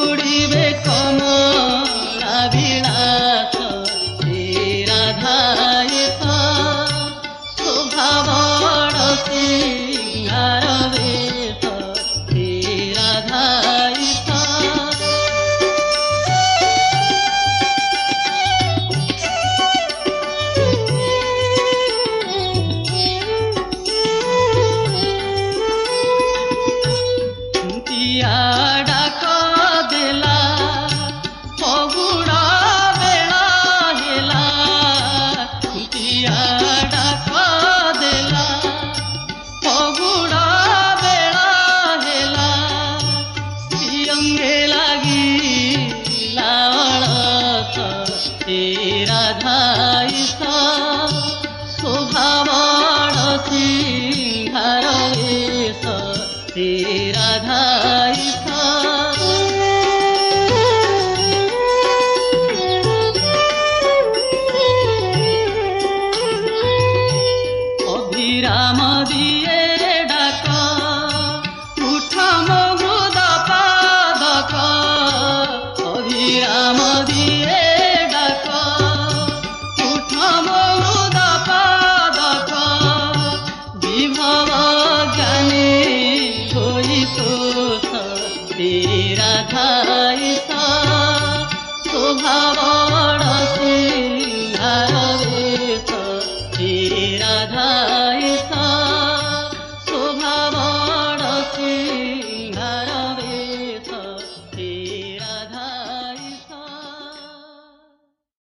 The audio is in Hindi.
उड़िबे कमला विलास हे राधा शोभा बड़ सिंगार वेश हे राधा डाक देला पगुड़ा बेला हेला डाक देला पगुड़ा बेला हेला अंगे लगी लालस हे राधा शोभा बड़ सिंगार वेश हे राधा अभिराम दिए डाक उठ मृद पादक अभिराम दिए डाक उठ मृद पादक विभव ज्ञानी हे राधा शोभा बड़ सिंगार वेश हे राधा।